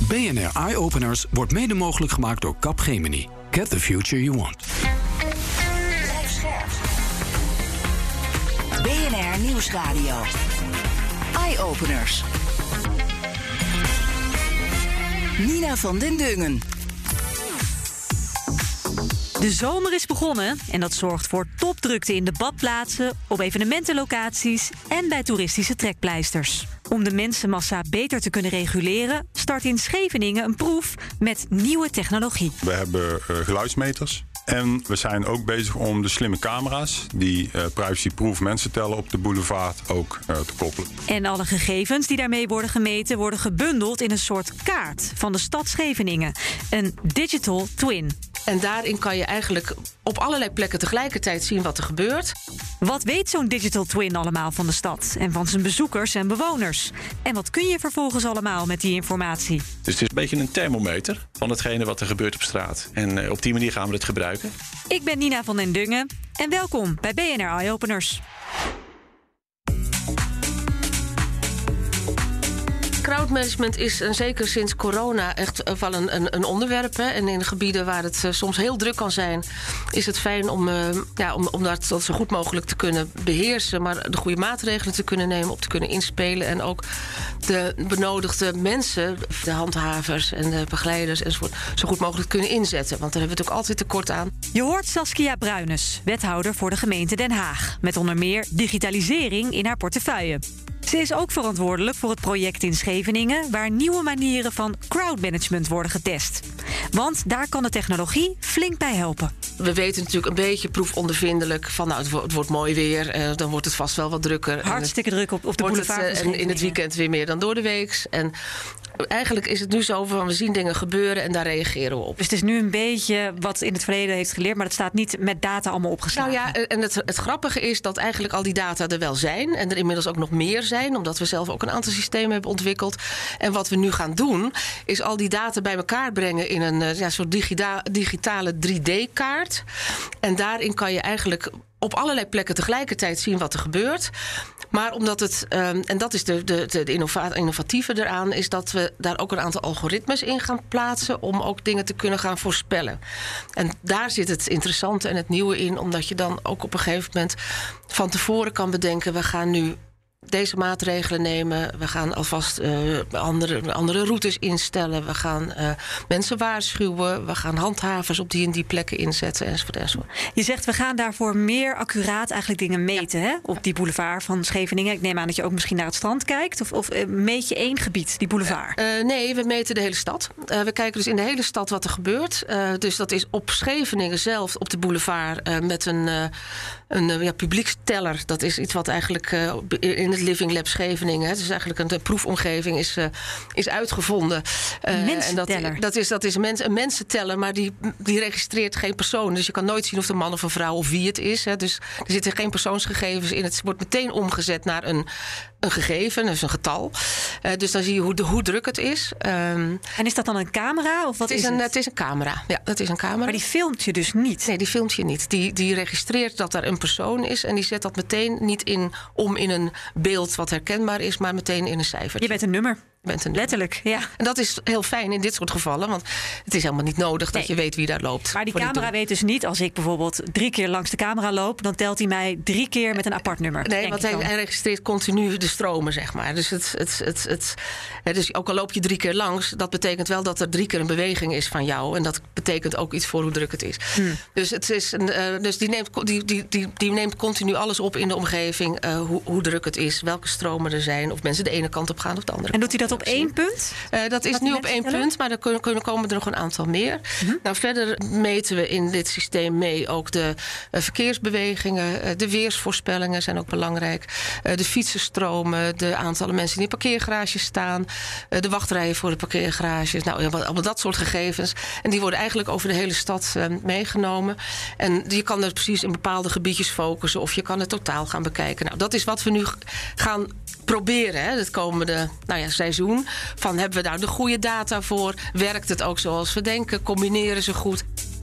BNR Eye Openers wordt mede mogelijk gemaakt door Capgemini. Get the future you want. BNR Nieuwsradio. Eye Openers. Nina van den Dungen. De zomer is begonnen en dat zorgt voor topdrukte in de badplaatsen, op evenementenlocaties en bij toeristische trekpleisters. Om de mensenmassa beter te kunnen reguleren, start in Scheveningen een proef met nieuwe technologie. We hebben geluidsmeters. En we zijn ook bezig om de slimme camera's die privacy-proof mensen tellen op de boulevard ook te koppelen. En alle gegevens die daarmee worden gemeten worden gebundeld in een soort kaart van de stad Scheveningen. Een digital twin. En daarin kan je eigenlijk op allerlei plekken tegelijkertijd zien wat er gebeurt. Wat weet zo'n digital twin allemaal van de stad en van zijn bezoekers en bewoners? En wat kun je vervolgens allemaal met die informatie? Dus het is een beetje een thermometer van hetgene wat er gebeurt op straat. En op die manier gaan we het gebruiken. Ik ben Nina van den Dungen en welkom bij BNR Eye Openers. Crowdmanagement is, en zeker sinds corona, echt wel een onderwerp. Hè. En in de gebieden waar het soms heel druk kan zijn, is het fijn om dat zo goed mogelijk te kunnen beheersen, maar de goede maatregelen te kunnen nemen, op te kunnen inspelen en ook de benodigde mensen, de handhavers en de begeleiders enzovoort, zo goed mogelijk kunnen inzetten. Want daar hebben we het ook altijd tekort aan. Je hoort Saskia Bruines, wethouder voor de gemeente Den Haag, met onder meer digitalisering in haar portefeuille. Ze is ook verantwoordelijk voor het project in Scheveningen, waar nieuwe manieren van crowdmanagement worden getest. Want daar kan de technologie flink bij helpen. We weten natuurlijk een beetje proefondervindelijk van, nou, het wordt mooi weer, dan wordt het vast wel wat drukker. Hartstikke druk op de boulevard. En in het weekend weer meer dan door de week. En eigenlijk is het nu zo van, we zien dingen gebeuren en daar reageren we op. Dus het is nu een beetje wat in het verleden heeft geleerd, maar het staat niet met data allemaal opgeslagen. Nou ja, en het grappige is dat eigenlijk al die data er wel zijn en er inmiddels ook nog meer zijn, omdat we zelf ook een aantal systemen hebben ontwikkeld. En wat we nu gaan doen, is al die data bij elkaar brengen in een soort digitale 3D-kaart. En daarin kan je eigenlijk op allerlei plekken tegelijkertijd zien wat er gebeurt. Maar omdat het, en dat is de innovatieve eraan, is dat we daar ook een aantal algoritmes in gaan plaatsen om ook dingen te kunnen gaan voorspellen. En daar zit het interessante en het nieuwe in, omdat je dan ook op een gegeven moment van tevoren kan bedenken, we gaan nu deze maatregelen nemen. We gaan alvast andere routes instellen. We gaan mensen waarschuwen. We gaan handhavers op die en die plekken inzetten enzovoort. Je zegt, we gaan daarvoor meer accuraat eigenlijk dingen meten, hè? Op die boulevard van Scheveningen. Ik neem aan dat je ook misschien naar het strand kijkt. Of meet je één gebied, die boulevard? Nee, we meten de hele stad. We kijken dus in de hele stad wat er gebeurt. Dus dat is op Scheveningen zelf, op de boulevard, met een publieksteller. Dat is iets wat eigenlijk in het Living Lab Scheveningen, het is eigenlijk een proefomgeving, is uitgevonden. Mensenteller. Dat is een mensenteller, maar die registreert geen persoon. Dus je kan nooit zien of het een man of een vrouw of wie het is. Hè. Dus er zitten geen persoonsgegevens in. Het wordt meteen omgezet naar een gegeven, dus een getal. Dus dan zie je hoe druk het is. En is dat dan een camera? Of wat is het? Het is een camera. Ja, dat is een camera. Maar die filmt je dus niet? Nee, die filmt je niet. Die registreert dat er een persoon is en die zet dat meteen niet om in een beeld wat herkenbaar is, maar meteen in een cijfer. Je bent een nummer. Letterlijk, ja. En dat is heel fijn in dit soort gevallen, want het is helemaal niet nodig dat je weet wie daar loopt. Maar die camera weet dus niet, als ik bijvoorbeeld 3 keer langs de camera loop, dan telt hij mij 3 keer met een apart nummer. Nee, want hij registreert continu de stromen, zeg maar. Dus, dus ook al loop je 3 keer langs, dat betekent wel dat er 3 keer een beweging is van jou. En dat betekent ook iets voor hoe druk het is. Dus, dus die neemt continu alles op in de omgeving, hoe druk het is, welke stromen er zijn, of mensen de ene kant op gaan of de andere. En doet hij dat op 1 punt? Dat is nu op 1 punt, maar er komen er nog een aantal meer. Nou, verder meten we in dit systeem mee ook de verkeersbewegingen, de weersvoorspellingen zijn ook belangrijk, de fietsenstromen, de aantallen mensen die in parkeergarages staan, de wachtrijen voor de parkeergarages, nou, allemaal dat soort gegevens. En die worden eigenlijk over de hele stad meegenomen. En je kan er precies in bepaalde gebiedjes focussen of je kan het totaal gaan bekijken. Nou, dat is wat we nu gaan proberen, hè, het komende seizoen. Van, hebben we daar de goede data voor? Werkt het ook zoals we denken? Combineren ze goed?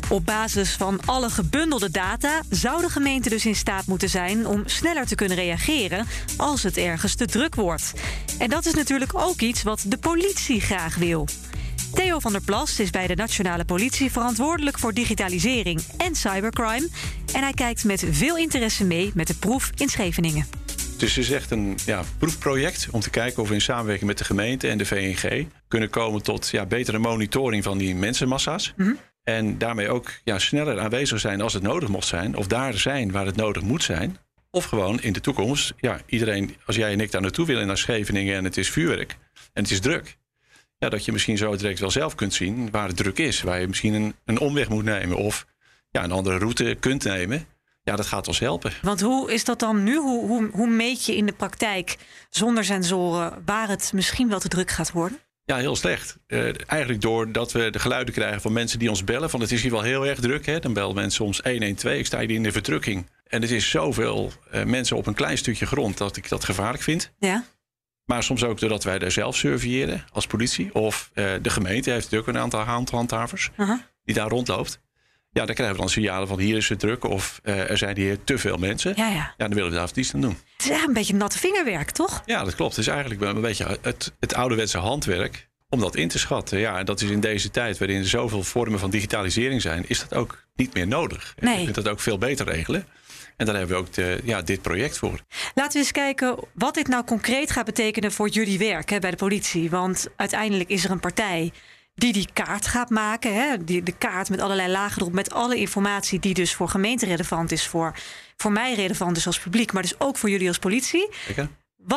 Op basis van alle gebundelde data zou de gemeente dus in staat moeten zijn om sneller te kunnen reageren als het ergens te druk wordt. En dat is natuurlijk ook iets wat de politie graag wil. Theo van der Plas is bij de Nationale Politie verantwoordelijk voor digitalisering en cybercrime. En hij kijkt met veel interesse mee met de proef in Scheveningen. Dus het is echt een proefproject om te kijken of we in samenwerking met de gemeente en de VNG kunnen komen tot betere monitoring van die mensenmassa's. Mm-hmm. En daarmee ook sneller aanwezig zijn als het nodig mocht zijn. Of daar zijn waar het nodig moet zijn. Of gewoon in de toekomst, iedereen, als jij en ik daar naartoe willen naar Scheveningen en het is vuurwerk en het is druk. Ja, dat je misschien zo direct wel zelf kunt zien waar het druk is. Waar je misschien een omweg moet nemen of een andere route kunt nemen. Ja, dat gaat ons helpen. Want hoe is dat dan nu? Hoe meet je in de praktijk zonder sensoren waar het misschien wel te druk gaat worden? Ja, heel slecht. Eigenlijk doordat we de geluiden krijgen van mensen die ons bellen. Van het is hier wel heel erg druk. Hè? Dan bellen mensen soms 112. Ik sta hier in de verdrukking. En het is zoveel mensen op een klein stukje grond dat ik dat gevaarlijk vind. Ja. Maar soms ook doordat wij daar zelf surveilleren als politie. Of de gemeente heeft natuurlijk een aantal handhavers die daar rondloopt. Ja, dan krijgen we dan signalen van hier is het druk. Of er zijn hier te veel mensen. Ja, dan willen we daar iets aan doen. Het is eigenlijk een beetje natte vingerwerk, toch? Ja, dat klopt. Het is eigenlijk een beetje het ouderwetse handwerk om dat in te schatten. Ja, en dat is in deze tijd waarin er zoveel vormen van digitalisering zijn, is dat ook niet meer nodig. Nee. Je kunt dat ook veel beter regelen. En daar hebben we ook dit project voor. Laten we eens kijken wat dit nou concreet gaat betekenen voor jullie werk bij de politie. Want uiteindelijk is er een partij die kaart gaat maken. Hè? De kaart met allerlei lagen erop, met alle informatie die dus voor gemeente relevant is, voor mij relevant is als publiek, maar dus ook voor jullie als politie. Zeker.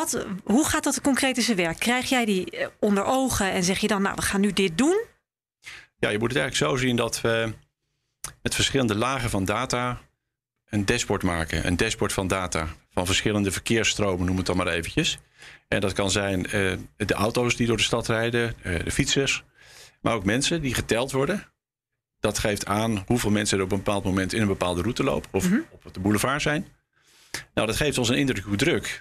Hoe gaat dat concreet in zijn werk? Krijg jij die onder ogen en zeg je dan, we gaan nu dit doen? Ja, je moet het eigenlijk zo zien dat we met verschillende lagen van data een dashboard maken. Een dashboard van data van verschillende verkeersstromen, noem het dan maar eventjes. En dat kan zijn de auto's die door de stad rijden, de fietsers, maar ook mensen die geteld worden. Dat geeft aan hoeveel mensen er op een bepaald moment in een bepaalde route lopen of op de boulevard zijn. Nou, dat geeft ons een indruk hoe druk.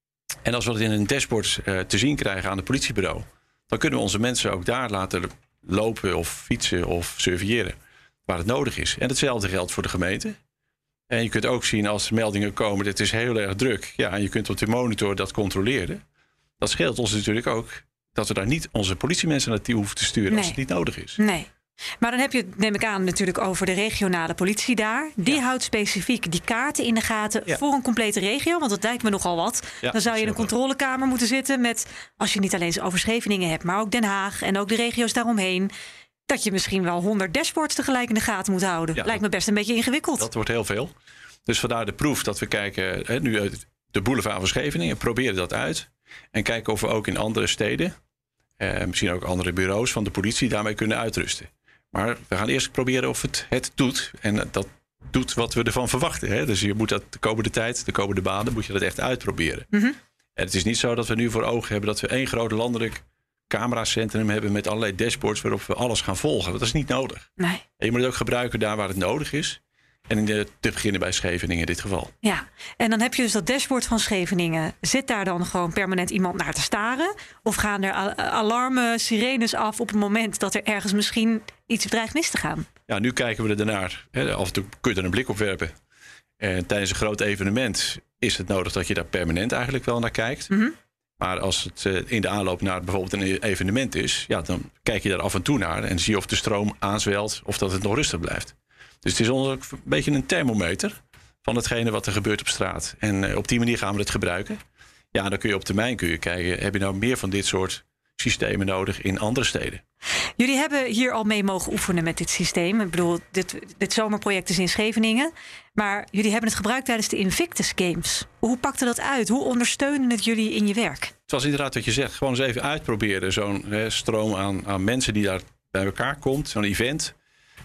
En als we dat in een dashboard te zien krijgen aan het politiebureau, dan kunnen we onze mensen ook daar laten lopen of fietsen of surveilleren waar het nodig is. En hetzelfde geldt voor de gemeente. En je kunt ook zien als er meldingen komen, dit is heel erg druk. Ja, en je kunt op de monitor dat controleren. Dat scheelt ons natuurlijk ook dat we daar niet onze politiemensen naartoe hoeven te sturen als het niet nodig is. Nee. Maar dan heb je het, neem ik aan, natuurlijk over de regionale politie daar. Die houdt specifiek die kaarten in de gaten voor een complete regio. Want dat lijkt me nogal wat. Ja, dan zou je in een controlekamer moeten zitten met, als je niet alleen over Scheveningen hebt, maar ook Den Haag en ook de regio's daaromheen, dat je misschien wel 100 dashboards tegelijk in de gaten moet houden. Ja, lijkt me best een beetje ingewikkeld. Dat wordt heel veel. Dus vandaar de proef dat we kijken nu uit de boulevard van Scheveningen, proberen dat uit. En kijken of we ook in andere steden, misschien ook andere bureaus van de politie, daarmee kunnen uitrusten. Maar we gaan eerst proberen of het doet. En dat doet wat we ervan verwachten. Hè? Dus je moet dat de komende maanden, moet je dat echt uitproberen. Mm-hmm. En het is niet zo dat we nu voor ogen hebben dat we één groot landelijk cameracentrum hebben met allerlei dashboards waarop we alles gaan volgen. Dat is niet nodig. Nee. En je moet het ook gebruiken daar waar het nodig is. En te beginnen bij Scheveningen in dit geval. Ja, en dan heb je dus dat dashboard van Scheveningen. Zit daar dan gewoon permanent iemand naar te staren? Of gaan er alarmen, sirenes af op het moment dat er ergens misschien iets dreigt mis te gaan? Ja, nu kijken we ernaar. Af en toe kun je er een blik op werpen. En tijdens een groot evenement is het nodig dat je daar permanent eigenlijk wel naar kijkt. Mm-hmm. Maar als het in de aanloop naar bijvoorbeeld een evenement is, dan kijk je daar af en toe naar en zie je of de stroom aanzwelt of dat het nog rustig blijft. Dus het is een beetje een thermometer van hetgene wat er gebeurt op straat. En op die manier gaan we het gebruiken. Ja, dan kun je op termijn kijken, heb je nou meer van dit soort systemen nodig in andere steden? Jullie hebben hier al mee mogen oefenen met dit systeem. Ik bedoel, dit zomerproject is in Scheveningen. Maar jullie hebben het gebruikt tijdens de Invictus Games. Hoe pakte dat uit? Hoe ondersteunde het jullie in je werk? Het was inderdaad wat je zegt. Gewoon eens even uitproberen. Zo'n stroom aan mensen die daar bij elkaar komt. Zo'n event.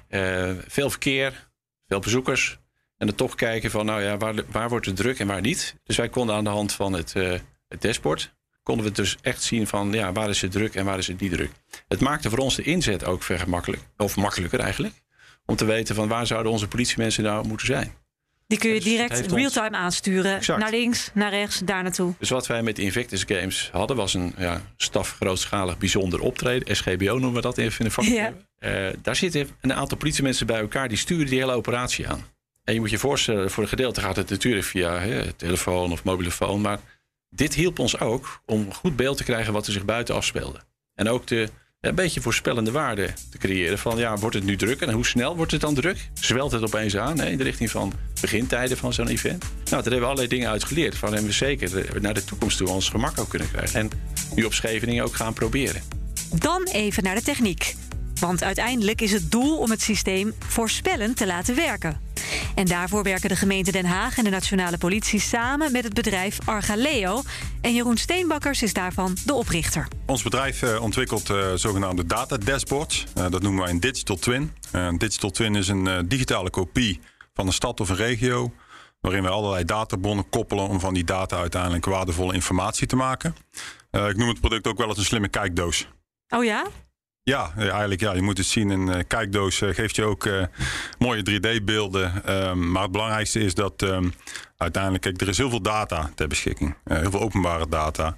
Veel verkeer, veel bezoekers. En dan toch kijken van, waar wordt het druk en waar niet. Dus wij konden aan de hand van het dashboard, konden we dus echt zien van, waar is het druk en waar is het niet druk. Het maakte voor ons de inzet ook makkelijker eigenlijk. Om te weten van, waar zouden onze politiemensen nou moeten zijn. Die kun je Dus het direct heeft real-time aansturen. Exact. Naar links, naar rechts, daar naartoe. Dus wat wij met Invictus Games hadden was een staf grootschalig bijzonder optreden. SGBO noemen we dat even in de vaktermen. Ja. Daar zitten een aantal politiemensen bij elkaar die sturen die hele operatie aan. En je moet je voorstellen, voor een gedeelte gaat het natuurlijk via telefoon of mobielefoon. Maar dit hielp ons ook om een goed beeld te krijgen wat er zich buiten afspeelde. En ook een beetje voorspellende waarde te creëren van wordt het nu druk en hoe snel wordt het dan druk? Zwelt het opeens aan in de richting van begintijden van zo'n event? Nou, daar hebben we allerlei dingen uit geleerd. Van en we zeker naar de toekomst toe ons gemak ook kunnen krijgen. En nu op Scheveningen ook gaan proberen. Dan even naar de techniek. Want uiteindelijk is het doel om het systeem voorspellend te laten werken. En daarvoor werken de gemeente Den Haag en de nationale politie samen met het bedrijf Argaleo. En Jeroen Steenbakkers is daarvan de oprichter. Ons bedrijf ontwikkelt zogenaamde data dashboards. Dat noemen wij een digital twin. Een digital twin is een digitale kopie van een stad of een regio, waarin we allerlei databronnen koppelen om van die data uiteindelijk waardevolle informatie te maken. Ik noem het product ook wel eens een slimme kijkdoos. Oh ja? Ja, eigenlijk je moet het zien. Een kijkdoos geeft je ook mooie 3D-beelden. Maar het belangrijkste is dat uiteindelijk, kijk, er is heel veel data ter beschikking. Heel veel openbare data.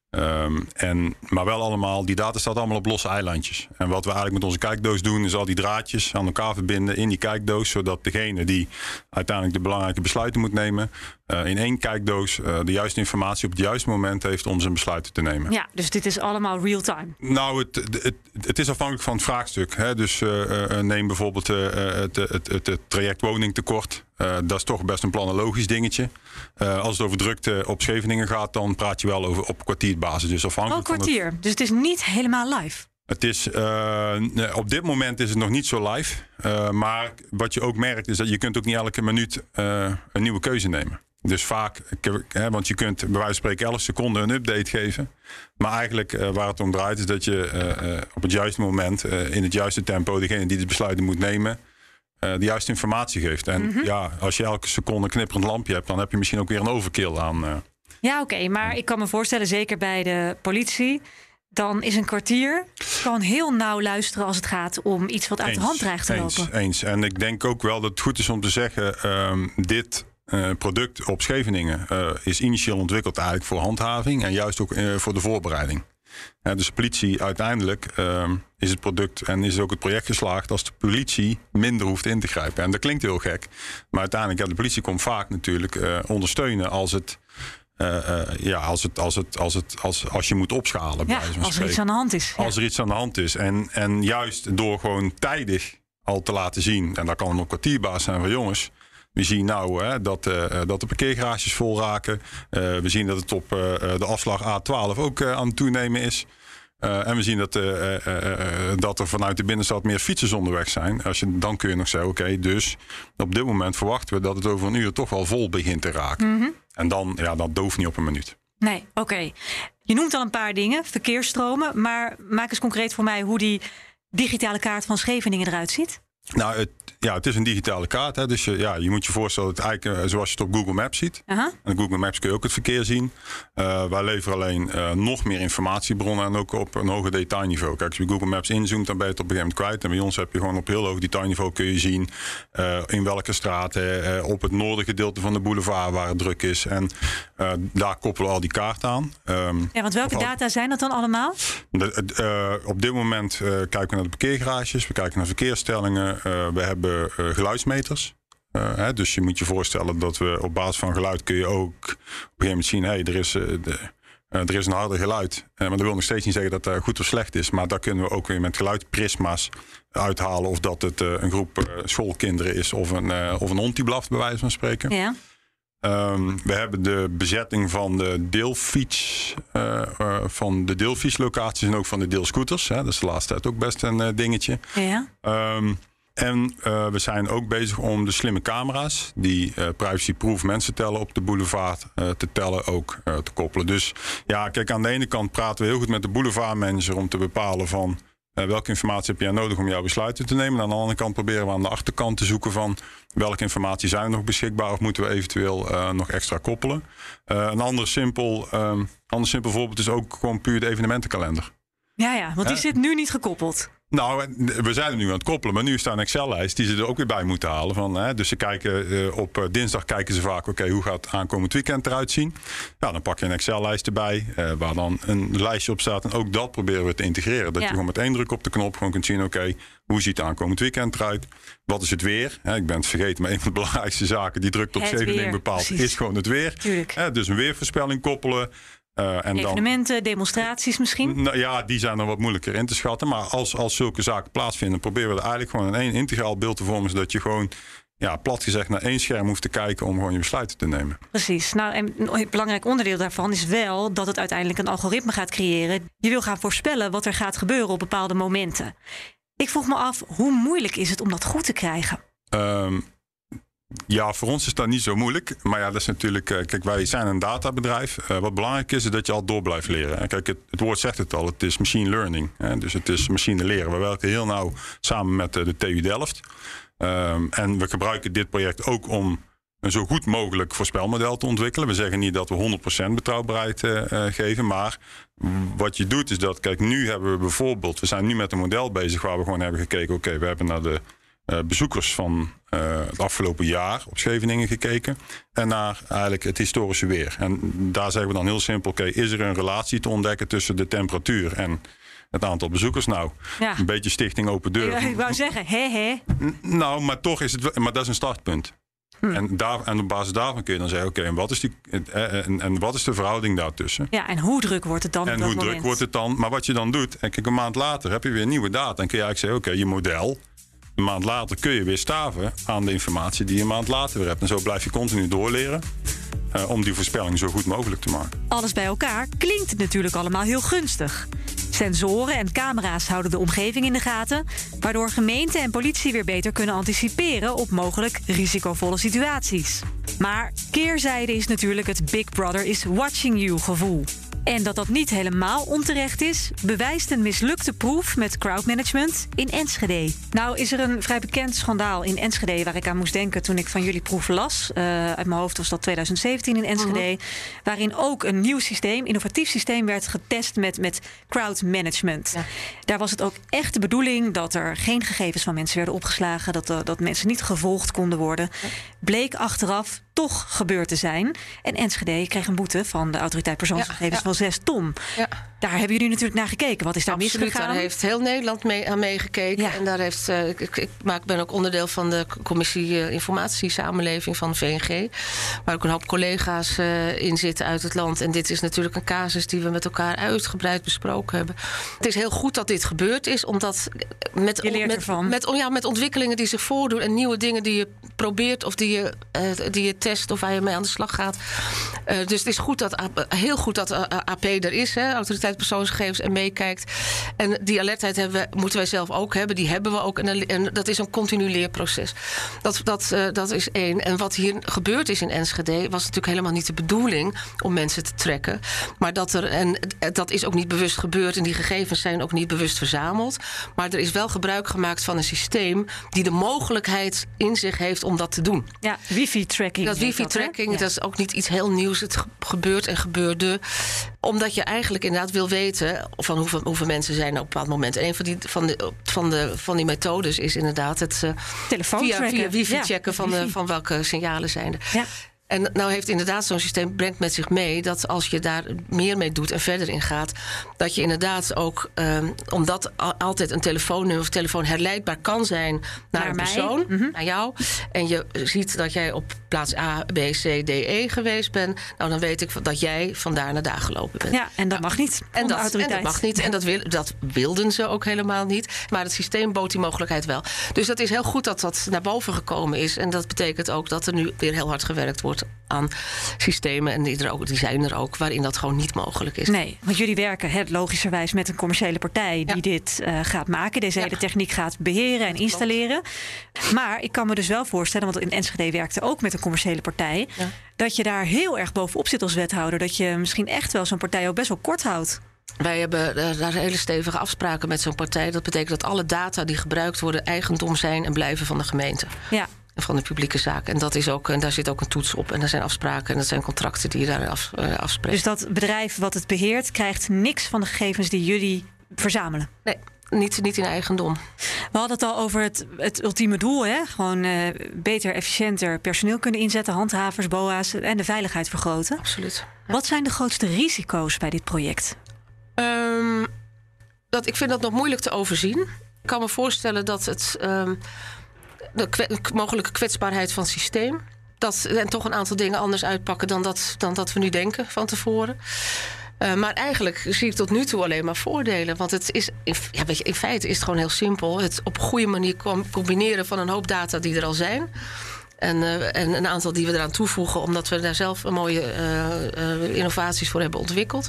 Maar wel allemaal, die data staat allemaal op losse eilandjes. En wat we eigenlijk met onze kijkdoos doen, is al die draadjes aan elkaar verbinden in die kijkdoos, zodat degene die uiteindelijk de belangrijke besluiten moet nemen, in één kijkdoos de juiste informatie op het juiste moment heeft om zijn besluiten te nemen. Ja, dus dit is allemaal real-time. Nou, het is afhankelijk van het vraagstuk. Hè? Dus neem bijvoorbeeld het traject woningtekort. Dat is toch best een planologisch dingetje. Als het over drukte op Scheveningen gaat, dan praat je wel over op kwartierbasis. Dus afhankelijk een kwartier, dus het is niet helemaal live. Het is, op dit moment is het nog niet zo live. Maar wat je ook merkt is dat je kunt ook niet elke minuut een nieuwe keuze nemen. Dus vaak, want je kunt bij wijze van spreken 11 seconden een update geven. Maar eigenlijk waar het om draait is dat je op het juiste moment, in het juiste tempo, degene die de besluiten moet nemen, de juiste informatie geeft. En als je elke seconde een knipperend lampje hebt, dan heb je misschien ook weer een overkill aan. Ja, oké, maar ik kan me voorstellen, zeker bij de politie, dan is een kwartier gewoon heel nauw luisteren als het gaat om iets wat uit de hand dreigt te lopen. Eens. En ik denk ook wel dat het goed is om te zeggen, dit product op Scheveningen is initieel ontwikkeld eigenlijk voor handhaving en juist ook voor de voorbereiding. Dus de politie uiteindelijk is het product en is ook het project geslaagd als de politie minder hoeft in te grijpen. En dat klinkt heel gek, maar uiteindelijk de politie komt vaak natuurlijk ondersteunen als je moet opschalen. Ja, als er iets aan de hand is. Als er iets aan de hand is. En juist door gewoon tijdig al te laten zien, en dat kan een kwartierbaas zijn van jongens. We zien nou dat de parkeergarages vol raken. We zien dat het op de afslag A12 ook aan het toenemen is. En we zien dat er vanuit de binnenstad meer fietsers onderweg zijn. Dan kun je nog zeggen, oké, dus op dit moment verwachten we dat het over een uur toch wel vol begint te raken. Mm-hmm. En dan, dat dooft niet op een minuut. Nee, oké. Je noemt al een paar dingen, verkeersstromen. Maar maak eens concreet voor mij hoe die digitale kaart van Scheveningen eruit ziet. Nou, het is een digitale kaart. Hè? Dus je moet je voorstellen dat het eigenlijk zoals je het op Google Maps ziet. En op Google Maps kun je ook het verkeer zien. Wij leveren alleen nog meer informatiebronnen en ook op een hoger detailniveau. Kijk, als je Google Maps inzoomt, dan ben je het op een gegeven moment kwijt. En bij ons heb je gewoon op heel hoog detailniveau kun je zien in welke straten, op het noordengedeelte van de boulevard waar het druk is. En daar koppelen we al die kaart aan. Want welke data zijn dat dan allemaal? Op dit moment kijken we naar de parkeergarages, we kijken naar verkeersstellingen. We hebben geluidsmeters. Dus je moet je voorstellen dat we op basis van geluid kun je ook op een gegeven moment zien, er is een harder geluid. Maar dat wil nog steeds niet zeggen dat dat goed of slecht is. Maar daar kunnen we ook weer met geluidsprisma's uithalen of dat het een groep schoolkinderen is of een hond die blaft, bij wijze van spreken. Ja. We hebben de bezetting van de deelfietslocaties en ook van de deelscooters. Dat is de laatste tijd ook best een dingetje. Ja. En we zijn ook bezig om de slimme camera's die privacy-proof mensen tellen op de boulevard te tellen ook te koppelen. Dus ja, kijk, aan de ene kant praten we heel goed met de boulevardmanager om te bepalen van welke informatie heb jij nodig om jouw besluiten te nemen. En aan de andere kant proberen we aan de achterkant te zoeken van welke informatie zijn er nog beschikbaar of moeten we eventueel nog extra koppelen. Een ander simpel voorbeeld is ook gewoon puur de evenementenkalender. Ja, want die zit nu niet gekoppeld. Nou, we zijn er nu aan het koppelen, maar nu is daar een Excel-lijst die ze er ook weer bij moeten halen. Dus ze kijken op dinsdag kijken ze vaak, hoe gaat het aankomend weekend eruit zien? Ja, dan pak je een Excel-lijst erbij, waar dan een lijstje op staat. En ook dat proberen we te integreren. Dat je gewoon met 1 druk op de knop gewoon kunt zien, hoe ziet het aankomend weekend eruit? Wat is het weer? Ik ben het vergeten, maar een van de belangrijkste zaken die druk op Scheveningen bepaalt, is gewoon het weer. Dus een weervoorspelling koppelen. Evenementen, demonstraties misschien? Nou ja, die zijn er wat moeilijker in te schatten. Maar als zulke zaken plaatsvinden, proberen we er eigenlijk gewoon in 1 integraal beeld te vormen, zodat je gewoon, plat gezegd, naar 1 scherm hoeft te kijken om gewoon je besluiten te nemen. Precies. Nou, en een belangrijk onderdeel daarvan is wel dat het uiteindelijk een algoritme gaat creëren. Je wil gaan voorspellen wat er gaat gebeuren op bepaalde momenten. Ik vroeg me af, hoe moeilijk is het om dat goed te krijgen? Ja, voor ons is dat niet zo moeilijk. Maar ja, dat is natuurlijk. Kijk, wij zijn een databedrijf. Wat belangrijk is dat je al door blijft leren. Kijk, het woord zegt het al. Het is machine learning. Dus het is machine leren. We werken heel nauw samen met de TU Delft. En we gebruiken dit project ook om een zo goed mogelijk voorspelmodel te ontwikkelen. We zeggen niet dat we 100% betrouwbaarheid geven. Maar wat je doet is dat, kijk, nu hebben we bijvoorbeeld, we zijn nu met een model bezig waar we gewoon hebben gekeken, we hebben naar de bezoekers van het afgelopen jaar op Scheveningen gekeken. En naar eigenlijk het historische weer. En daar zeggen we dan heel simpel, is er een relatie te ontdekken tussen de temperatuur en het aantal bezoekers? Nou, een beetje Stichting Open Deur. Ik wou zeggen, Nou, maar toch is het, maar dat is een startpunt. En op basis daarvan kun je dan zeggen, en wat is de verhouding daartussen? Ja, en hoe druk wordt het dan? En hoe druk wordt het dan? Maar wat je dan doet, kijk, een maand later heb je weer nieuwe data. En kun je eigenlijk zeggen, je model, een maand later kun je weer staven aan de informatie die je een maand later weer hebt. En zo blijf je continu doorleren om die voorspelling zo goed mogelijk te maken. Alles bij elkaar klinkt het natuurlijk allemaal heel gunstig. Sensoren en camera's houden de omgeving in de gaten, waardoor gemeente en politie weer beter kunnen anticiperen op mogelijk risicovolle situaties. Maar keerzijde is natuurlijk het Big Brother is watching you gevoel. En dat niet helemaal onterecht is, bewijst een mislukte proef met crowdmanagement in Enschede. Nou is er een vrij bekend schandaal in Enschede waar ik aan moest denken toen ik van jullie proef las. Uit mijn hoofd was dat 2017 in Enschede. Waarin ook een nieuw systeem, innovatief systeem, werd getest met crowdmanagement. Ja. Daar was het ook echt de bedoeling dat er geen gegevens van mensen werden opgeslagen. Dat mensen niet gevolgd konden worden. Ja. Bleek achteraf toch gebeurd te zijn. En Enschede kreeg een boete van de Autoriteit Persoonsgegevens van 6 ton. Ja. Daar hebben jullie natuurlijk naar gekeken. Wat is daar misgegaan? Daar heeft heel Nederland aan meegekeken. Ja. En daar heeft, ik ben ook onderdeel van de commissie Informatiesamenleving van VNG. Waar ook een hoop collega's in zitten uit het land. En dit is natuurlijk een casus die we met elkaar uitgebreid besproken hebben. Het is heel goed dat dit gebeurd is. Omdat met ontwikkelingen die zich voordoen en nieuwe dingen die je probeert of die je test of waar je mee aan de slag gaat. Dus het is heel goed dat AP er is, Autoriteit Persoonsgegevens, en meekijkt. En die alertheid moeten wij zelf ook hebben. Die hebben we ook. En dat is een continu leerproces. Dat is 1. En wat hier gebeurd is in Enschede was natuurlijk helemaal niet de bedoeling om mensen te trekken. Maar dat is ook niet bewust gebeurd. En die gegevens zijn ook niet bewust verzameld. Maar er is wel gebruik gemaakt van een systeem die de mogelijkheid in zich heeft om dat te doen. Ja, wifi-tracking. Dat wifi-tracking, dat is ook niet iets heel nieuws. Het gebeurt en gebeurde. Omdat je eigenlijk inderdaad wil weten van hoeveel mensen zijn er op een bepaald moment. En een van die methodes is inderdaad het via wifi checken van welke signalen zijn er. Ja. En nou heeft inderdaad zo'n systeem brengt met zich mee dat als je daar meer mee doet en verder in gaat, dat je inderdaad ook, omdat altijd een telefoonnummer of telefoon herleidbaar kan zijn naar een persoon, naar jou, en je ziet dat jij op plaats A, B, C, D, E geweest bent, nou dan weet ik dat jij vandaar naar daar gelopen bent. Ja, en dat mag niet. En dat mag niet. En dat wilden ze ook helemaal niet. Maar het systeem bood die mogelijkheid wel. Dus dat is heel goed dat dat naar boven gekomen is. En dat betekent ook dat er nu weer heel hard gewerkt wordt aan systemen. En die zijn er ook, waarin dat gewoon niet mogelijk is. Nee, want jullie werken logischerwijs met een commerciële partij die dit gaat maken. Deze hele techniek gaat beheren en installeren. Maar ik kan me dus wel voorstellen, want in Enschede werkte ook met een commerciële partij, dat je daar heel erg bovenop zit als wethouder. Dat je misschien echt wel zo'n partij ook best wel kort houdt. Wij hebben daar hele stevige afspraken met zo'n partij. Dat betekent dat alle data die gebruikt worden eigendom zijn en blijven van de gemeente. Ja. Van de publieke zaak. En dat is ook, en daar zit ook een toets op. En er zijn afspraken en dat zijn contracten die je daar afspreken. Dus dat bedrijf wat het beheert krijgt niks van de gegevens die jullie verzamelen? Nee. niet in eigendom. We hadden het al over het ultieme doel. Hè? Gewoon beter, efficiënter personeel kunnen inzetten. Handhavers, BOA's en de veiligheid vergroten. Absoluut. Ja. Wat zijn de grootste risico's bij dit project? Ik vind dat nog moeilijk te overzien. Ik kan me voorstellen dat de mogelijke kwetsbaarheid van het systeem... en toch een aantal dingen anders uitpakken dan dat we nu denken van tevoren. Maar eigenlijk zie ik tot nu toe alleen maar voordelen. Want het is, in feite is het gewoon heel simpel. Het op een goede manier combineren van een hoop data die er al zijn. En een aantal die we eraan toevoegen, omdat we daar zelf mooie innovaties voor hebben ontwikkeld.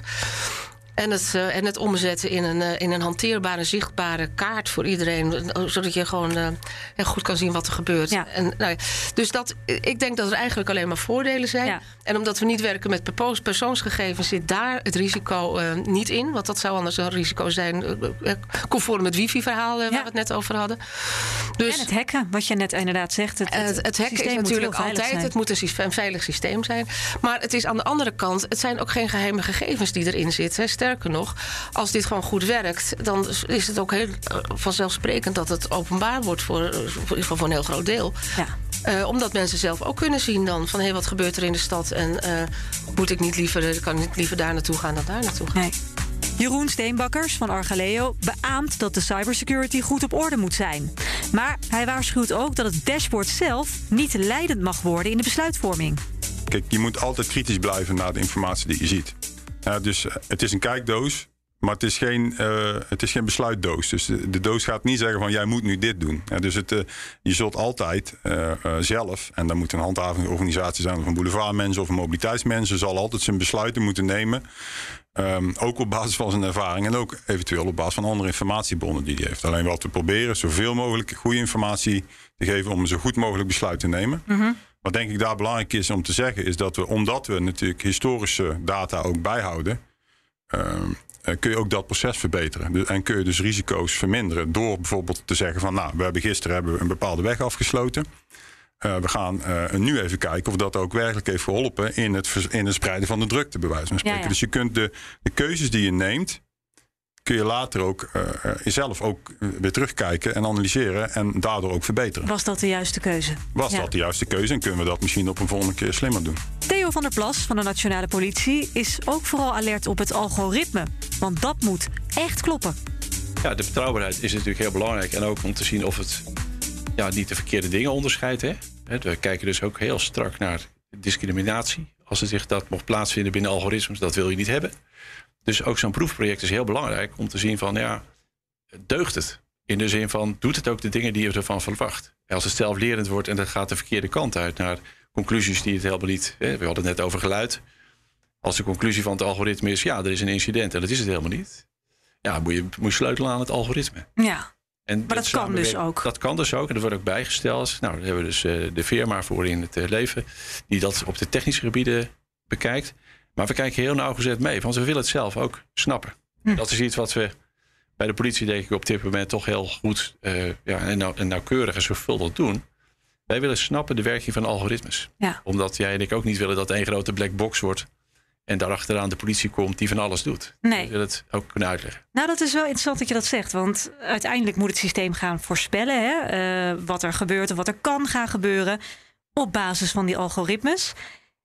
En het omzetten in een hanteerbare, zichtbare kaart voor iedereen. Zodat je gewoon goed kan zien wat er gebeurt. Ja. Dus ik denk dat er eigenlijk alleen maar voordelen zijn. Ja. En omdat we niet werken met persoonsgegevens, zit daar het risico niet in. Want dat zou anders een risico zijn, conform het wifi-verhaal waar we het net over hadden. Dus, en het hacken, wat je net inderdaad zegt. Het hacken is natuurlijk altijd, het moet een veilig systeem zijn. Maar het is aan de andere kant, het zijn ook geen geheime gegevens die erin zitten. Sterker nog, als dit gewoon goed werkt, dan is het ook heel vanzelfsprekend dat het openbaar wordt voor een heel groot deel. Ja. Omdat mensen zelf ook kunnen zien dan van wat gebeurt er in de stad en kan ik niet liever daar naartoe gaan dan daar naartoe gaan. Nee. Jeroen Steenbakkers van Archaleo beaamt dat de cybersecurity goed op orde moet zijn. Maar hij waarschuwt ook dat het dashboard zelf niet leidend mag worden in de besluitvorming. Kijk, je moet altijd kritisch blijven naar de informatie die je ziet. Dus het is een kijkdoos, maar het is geen besluitdoos. Dus de doos gaat niet zeggen van jij moet nu dit doen. Dus je zult altijd zelf, en dan moet een handhavingsorganisatie zijn of een boulevardmensen of een mobiliteitsmensen, zal altijd zijn besluiten moeten nemen. Ook op basis van zijn ervaring en ook eventueel op basis van andere informatiebronnen die hij heeft. Alleen wat we proberen, zoveel mogelijk goede informatie te geven om een zo goed mogelijk besluit te nemen. Mm-hmm. Wat denk ik daar belangrijk is om te zeggen, is dat omdat we natuurlijk historische data ook bijhouden, kun je ook dat proces verbeteren. En kun je dus risico's verminderen door bijvoorbeeld te zeggen van we hebben gisteren een bepaalde weg afgesloten. We gaan nu even kijken of dat ook werkelijk heeft geholpen in het spreiden van de drukte, bij wijze van spreken. Ja, ja. Dus je kunt de keuzes die je neemt, kun je later ook jezelf ook weer terugkijken en analyseren en daardoor ook verbeteren. Was dat de juiste keuze? Dat de juiste keuze en kunnen we dat misschien op een volgende keer slimmer doen? Theo van der Plas van de Nationale Politie is ook vooral alert op het algoritme. Want dat moet echt kloppen. Ja, de betrouwbaarheid is natuurlijk heel belangrijk. En ook om te zien of het niet de verkeerde dingen onderscheidt. Hè? We kijken dus ook heel strak naar discriminatie. Als het zich dat mocht plaatsvinden binnen algoritmes, dat wil je niet hebben. Dus ook zo'n proefproject is heel belangrijk om te zien van, deugt het? In de zin van, doet het ook de dingen die je ervan verwacht? Als het zelflerend wordt en dat gaat de verkeerde kant uit naar conclusies die het helemaal niet... We hadden het net over geluid. Als de conclusie van het algoritme is, er is een incident en dat is het helemaal niet. Ja, moet je sleutelen aan het algoritme. Ja, maar dat kan dus ook. Dat kan dus ook en dat wordt ook bijgesteld. Nou, daar hebben we dus de firma voor in het leven die dat op de technische gebieden bekijkt. Maar we kijken heel nauwgezet mee, want we willen het zelf ook snappen. Dat is iets wat we bij de politie, denk ik, op dit moment toch heel goed en nauwkeurig en zorgvuldig doen. Wij willen snappen de werking van algoritmes. Ja. Omdat jij en ik ook niet willen dat één grote black box wordt en daarachteraan de politie komt die van alles doet. Nee. We willen het ook kunnen uitleggen. Nou, dat is wel interessant dat je dat zegt. Want uiteindelijk moet het systeem gaan voorspellen wat er gebeurt of wat er kan gaan gebeuren op basis van die algoritmes.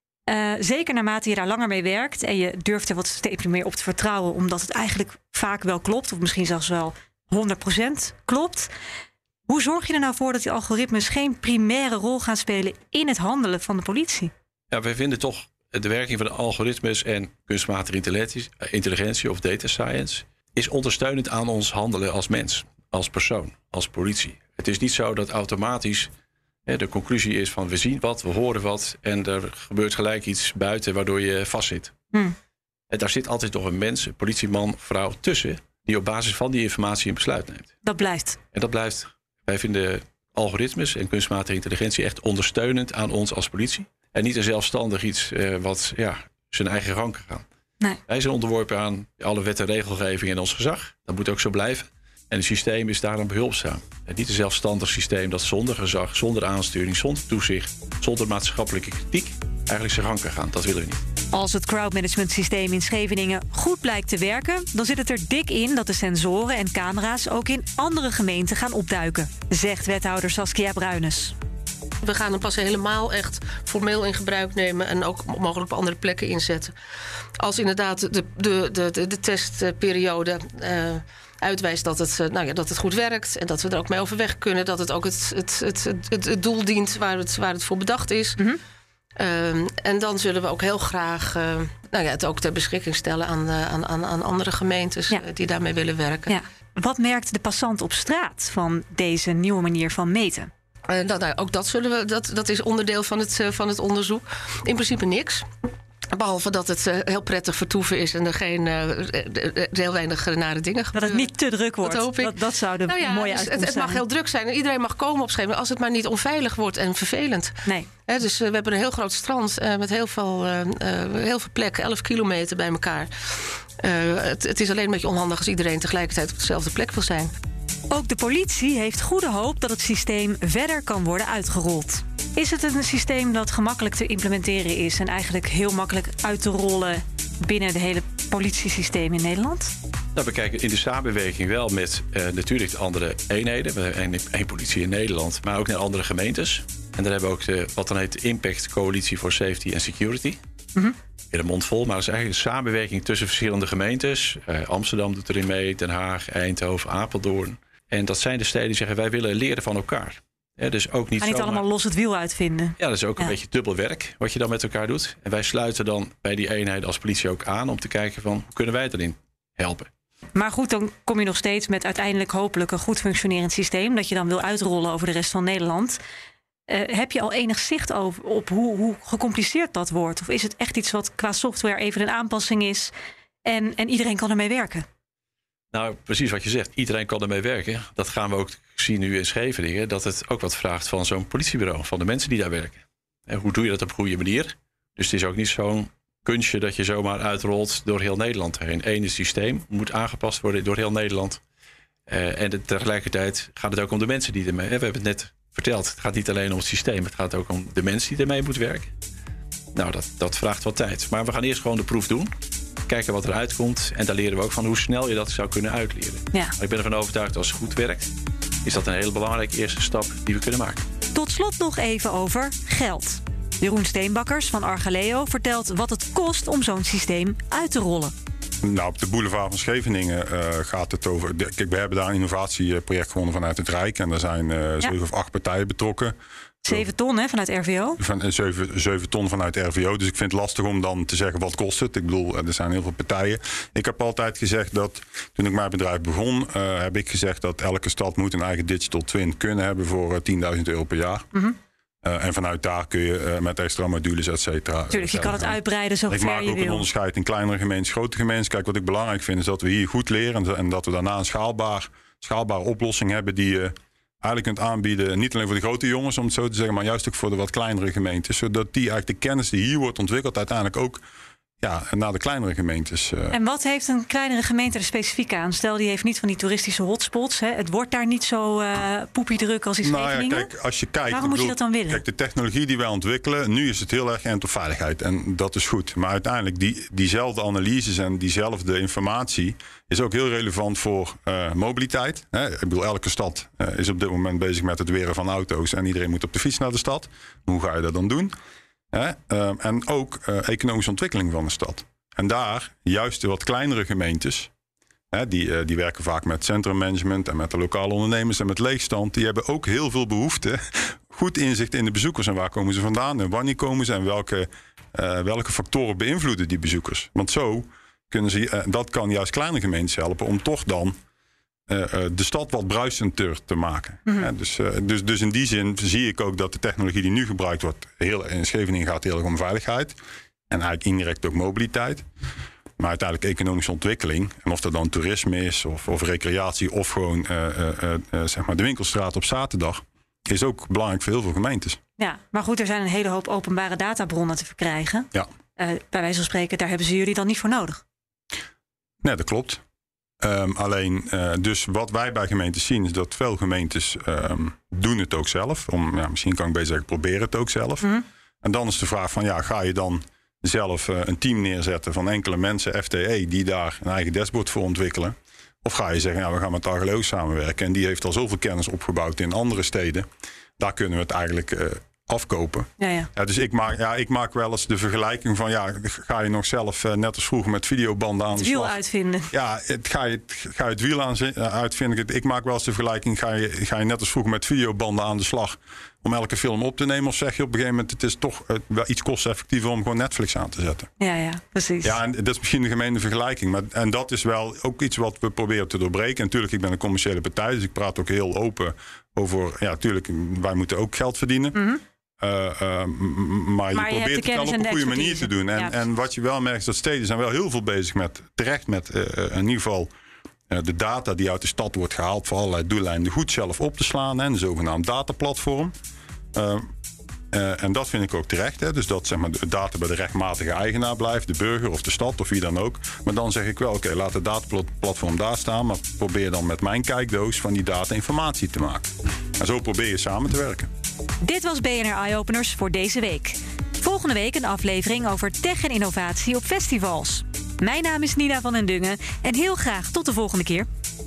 Zeker naarmate je daar langer mee werkt en je durft er wat steeds meer op te vertrouwen, omdat het eigenlijk vaak wel klopt, of misschien zelfs wel 100% klopt. Hoe zorg je er nou voor dat die algoritmes geen primaire rol gaan spelen in het handelen van de politie? Ja, wij vinden toch de werking van de algoritmes en kunstmatige intelligentie of data science is ondersteunend aan ons handelen als mens, als persoon, als politie. Het is niet zo dat automatisch de conclusie is van we zien wat, we horen wat en er gebeurt gelijk iets buiten waardoor je vastzit. En daar zit altijd nog een mens, een politieman, vrouw tussen die op basis van die informatie een besluit neemt. Dat blijft. En dat blijft. Wij vinden algoritmes en kunstmatige intelligentie echt ondersteunend aan ons als politie. En niet een zelfstandig iets wat zijn eigen gang kan gaan. Nee. Wij zijn onderworpen aan alle wet en regelgeving en ons gezag. Dat moet ook zo blijven. En het systeem is daarom behulpzaam. En niet een zelfstandig systeem dat zonder gezag, zonder aansturing, zonder toezicht, zonder maatschappelijke kritiek eigenlijk zijn gang kan gaan. Dat willen we niet. Als het crowdmanagement systeem in Scheveningen goed blijkt te werken, dan zit het er dik in dat de sensoren en camera's ook in andere gemeenten gaan opduiken, zegt wethouder Saskia Bruines. We gaan hem pas helemaal echt formeel in gebruik nemen en ook mogelijk op andere plekken inzetten. Als inderdaad de testperiode uitwijst dat het goed werkt en dat we er ook mee overweg kunnen, dat het ook het doel dient waar het voor bedacht is. Mm-hmm. En dan zullen we ook heel graag het ook ter beschikking stellen aan andere gemeentes die daarmee willen werken. Ja. Wat merkt de passant op straat van deze nieuwe manier van meten? Ook dat is onderdeel van het onderzoek. In principe niks. Behalve dat het heel prettig vertoeven is en er heel weinig nare dingen gebeuren. Dat het niet te druk wordt. Dat hoop ik. Dat zou de mooie uitkomst zijn. Het mag heel druk zijn en iedereen mag komen op Scheveningen als het maar niet onveilig wordt en vervelend. Nee. Dus we hebben een heel groot strand met heel veel plekken, 11 kilometer bij elkaar. Het is alleen een beetje onhandig als iedereen tegelijkertijd op dezelfde plek wil zijn. Ook de politie heeft goede hoop dat het systeem verder kan worden uitgerold. Is het een systeem dat gemakkelijk te implementeren is en eigenlijk heel makkelijk uit te rollen binnen het hele politiesysteem in Nederland? We kijken in de samenwerking wel met natuurlijk de andere eenheden. We hebben één politie in Nederland, maar ook naar andere gemeentes. En daar hebben we ook wat dan heet de Impact Coalitie for Safety and Security. Mm-hmm. In de mond vol, maar dat is eigenlijk een samenwerking tussen verschillende gemeentes. Amsterdam doet erin mee, Den Haag, Eindhoven, Apeldoorn. En dat zijn de steden die zeggen wij willen leren van elkaar. Dus ook niet allemaal los het wiel uitvinden. Ja, dat is ook een beetje dubbel werk wat je dan met elkaar doet. En wij sluiten dan bij die eenheid als politie ook aan om te kijken van hoe kunnen wij erin helpen. Maar goed, dan kom je nog steeds met uiteindelijk hopelijk een goed functionerend systeem dat je dan wil uitrollen over de rest van Nederland. Heb je al enig zicht op hoe gecompliceerd dat wordt? Of is het echt iets wat qua software even een aanpassing is en iedereen kan ermee werken? Nou, precies wat je zegt. Iedereen kan ermee werken. Dat gaan we ook zien nu in Scheveningen. Dat het ook wat vraagt van zo'n politiebureau. Van de mensen die daar werken. En hoe doe je dat op een goede manier? Dus het is ook niet zo'n kunstje dat je zomaar uitrolt door heel Nederland heen. Eén systeem moet aangepast worden door heel Nederland. En tegelijkertijd gaat het ook om de mensen die ermee... We hebben het net verteld. Het gaat niet alleen om het systeem. Het gaat ook om de mensen die ermee moeten werken. Nou, dat vraagt wat tijd. Maar we gaan eerst gewoon de proef doen. Kijken wat eruit komt. En daar leren we ook van hoe snel je dat zou kunnen uitleren. Ja. Maar ik ben ervan overtuigd als het goed werkt, is dat een hele belangrijke eerste stap die we kunnen maken. Tot slot nog even over geld. Jeroen Steenbakkers van Archaleo vertelt wat het kost om zo'n systeem uit te rollen. Nou, op de boulevard van Scheveningen gaat het over... Kijk, we hebben daar een innovatieproject gewonnen vanuit het Rijk. En er zijn 7 of 8 partijen betrokken. 7 ton vanuit RVO? 7 ton vanuit RVO. Dus ik vind het lastig om dan te zeggen wat kost het. Ik bedoel, er zijn heel veel partijen. Ik heb altijd gezegd dat, toen ik mijn bedrijf begon... heb ik gezegd dat elke stad moet een eigen digital twin kunnen hebben... voor €10.000 per jaar. Mm-hmm. En vanuit daar kun je met extra modules, et cetera... Tuurlijk, je kan het uitbreiden zo ver je wil. Ik maak ook een onderscheid in kleinere gemeentes, grote gemeentes. Kijk, wat ik belangrijk vind is dat we hier goed leren... en dat we daarna een schaalbare oplossing hebben... die je eigenlijk kunt aanbieden, niet alleen voor de grote jongens... om het zo te zeggen, maar juist ook voor de wat kleinere gemeentes. Zodat die eigenlijk de kennis die hier wordt ontwikkeld... uiteindelijk ook naar de kleinere gemeentes. En wat heeft een kleinere gemeente er specifiek aan? Stel, die heeft niet van die toeristische hotspots. Hè? Het wordt daar niet zo poepiedruk als in Scheveningen. Kijk, als je kijkt, waarom moet je dat dan willen? Kijk, de technologie die wij ontwikkelen, nu is het heel erg geënt op veiligheid. En dat is goed. Maar uiteindelijk, diezelfde analyses en diezelfde informatie... is ook heel relevant voor mobiliteit. Ik bedoel, elke stad is op dit moment bezig met het weren van auto's... en iedereen moet op de fiets naar de stad. Hoe ga je dat dan doen? En ook economische ontwikkeling van de stad. En daar, juist de wat kleinere gemeentes... die werken vaak met centrummanagement... en met de lokale ondernemers en met leegstand... die hebben ook heel veel behoefte... goed inzicht in de bezoekers en waar komen ze vandaan... en wanneer komen ze en welke factoren beïnvloeden die bezoekers. Want zo kunnen ze... dat kan juist kleine gemeentes helpen om toch dan... de stad wat bruisender te maken. Mm-hmm. Dus in die zin zie ik ook dat de technologie die nu gebruikt wordt... in Scheveningen gaat heel erg om veiligheid. En eigenlijk indirect ook mobiliteit. Maar uiteindelijk economische ontwikkeling... en of dat dan toerisme is of recreatie... of gewoon zeg maar de winkelstraat op zaterdag... is ook belangrijk voor heel veel gemeentes. Ja, maar goed, er zijn een hele hoop openbare databronnen te verkrijgen. Ja. Bij wijze van spreken, daar hebben ze jullie dan niet voor nodig? Nee, dat klopt. Dus wat wij bij gemeentes zien is dat veel gemeentes doen het ook zelf. Misschien kan ik beter zeggen, proberen het ook zelf. Mm-hmm. En dan is de vraag van, ga je dan zelf een team neerzetten van enkele mensen, FTE, die daar een eigen dashboard voor ontwikkelen? Of ga je zeggen, we gaan met Argeleo samenwerken. En die heeft al zoveel kennis opgebouwd in andere steden. Daar kunnen we het eigenlijk afkopen. Ja, dus ik maak wel eens de vergelijking van, ga je nog zelf net als vroeger met videobanden aan de slag? Het wiel uitvinden. Ja, ga je het wiel uitvinden. Ik maak wel eens de vergelijking, ga je net als vroeger met videobanden aan de slag om elke film op te nemen? Of zeg je op een gegeven moment, het is toch wel iets kosteffectiever om gewoon Netflix aan te zetten? Ja, precies. Ja, en dat is misschien een gemene vergelijking. En dat is wel ook iets wat we proberen te doorbreken. En natuurlijk, ik ben een commerciële partij, dus ik praat ook heel open over, natuurlijk, wij moeten ook geld verdienen. Mm-hmm. Maar je probeert het wel op een goede manier te doen. En wat je wel merkt is dat steden zijn wel heel veel bezig met in ieder geval de data die uit de stad wordt gehaald voor allerlei doeleinden goed zelf op te slaan. Een zogenaamd dataplatform. En dat vind ik ook terecht. Hè? Dus dat zeg maar, de data bij de rechtmatige eigenaar blijft, de burger of de stad of wie dan ook. Maar dan zeg ik wel, oké, laat het dataplatform daar staan, maar probeer dan met mijn kijkdoos van die data informatie te maken. En zo probeer je samen te werken. Dit was BNR Eye-Openers voor deze week. Volgende week een aflevering over tech en innovatie op festivals. Mijn naam is Nina van den Dungen en heel graag tot de volgende keer.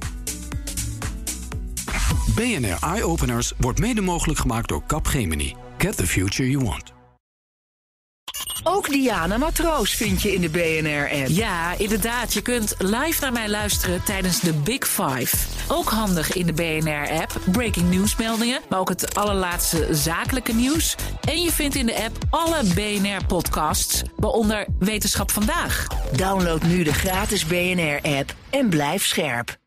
BNR Eye-Openers wordt mede mogelijk gemaakt door Capgemini. Get the future you want. Ook Diana Matroos vind je in de BNR-app. Ja, inderdaad. Je kunt live naar mij luisteren tijdens de Big Five. Ook handig in de BNR-app. Breaking nieuwsmeldingen, maar ook het allerlaatste zakelijke nieuws. En je vindt in de app alle BNR-podcasts, waaronder Wetenschap Vandaag. Download nu de gratis BNR-app en blijf scherp.